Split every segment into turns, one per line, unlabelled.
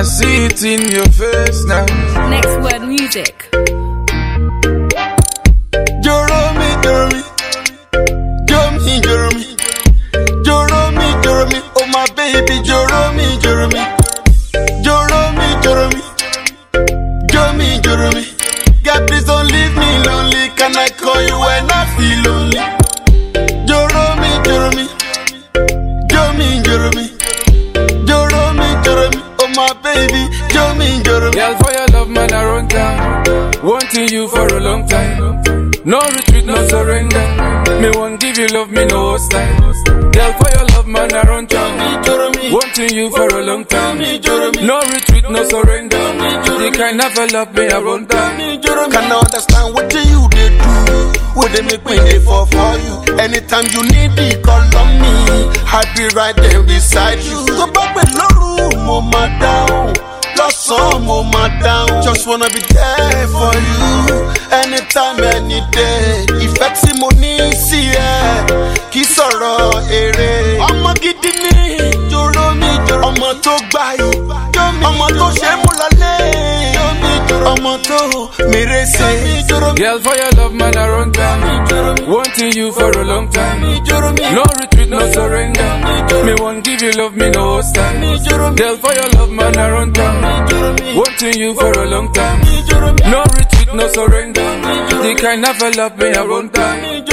I see it in your face now.
Next Word Music.
Joromi, Joromi, Joromi, Joromi, Joromi, Joromi, oh my baby, Joromi, Joromi, Joromi, Joromi, Joromi, Joromi. God, please don't leave me lonely. Can I call you when I feel lonely? Joromi, Joromi, Joromi, Joromi, Joromi, Joromi, oh my baby, Joromi, Joromi.
Girl, for your love, man, I run down. Wanting you for a long time. No retreat, no surrender. Me won't give you love, me no hostile. Girl, for your love, man, I run down. Wanting you for a long time. No retreat, no surrender. The kind of a love me I run down.
Can I understand what you did do? What they make me dey for you? Anytime you need it, call on me. I'll be right there beside you. Go back below, mama down. Lost some mama down. Just wanna be there for you. Anytime, any day. Effective money, see ya. Kiss or ere. I'ma get the knee. Joromi, I'ma talk by you. I'ma talk shemulale. I'ma talk merese.
Girl, for your love, man, I run down. Wanting you for a long time. No retreat, no surrender. Me won't give you love, me no hostile. Girl, for your love, man, I run down. Wanting you for a long time. No retreat, no surrender. The kind of a love me I run down.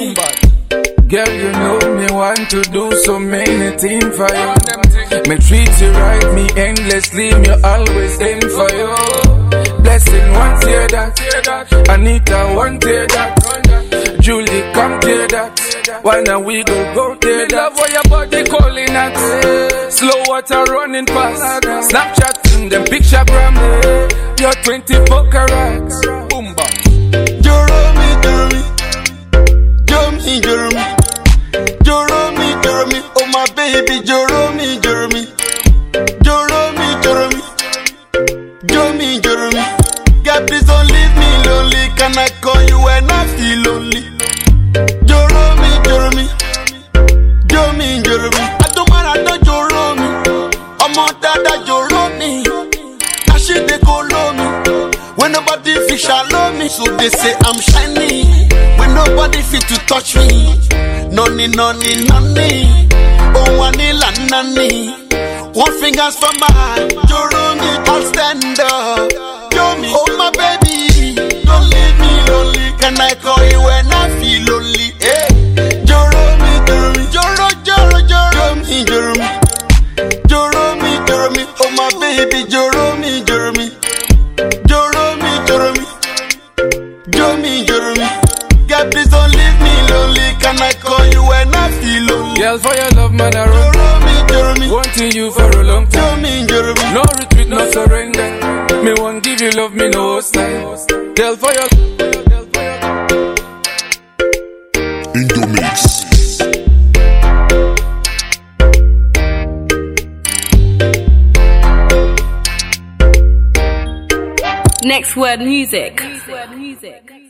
Girl, you know me want to do so many things for you. Me treat you right, me endlessly, me always aim for you. Blessing, one tear that. Anita, one tear that. Julie, come tear that. Why now we go tear that. Love what your body calling at. Slow water running fast. Snapchat, them picture gram. You're 24 carats. Boomba.
Joromi, Joromi, Joromi, Joromi, Joromi, Joromi, oh my baby, Joromi, Joromi, Joromi, Joromi, Joromi, Joromi. God, please don't leave me lonely. Can I call you when I feel lonely? Joromi, Joromi, Joromi, Joromi. I don't mind, I don't Joromi. I'm on that Joromi. I should they call me. When nobody fit shallow me, so they say I'm shiny. When nobody fit to touch me, noni, noni, noni. Oh, wanila, nani. One finger's for my Joromi, I'll stand up. Joromi, oh my baby, don't leave me lonely. Can I call you when I feel lonely? Hey, Joromi, Joromi, Joromi, Joromi, Joromi, Joromi, oh my baby, Joromi, Joromi, Joromi, Joromi, Joromi, Joromi. God, please don't leave me lonely. Can I call you when I feel lonely?
Girl, for your love, man, I run.
Joromi,
wanting you for a long time.
Joromi,
no retreat, no surrender. Me won't give you love, me no hostile. Girl, for your
Indomix.
Next Word Music.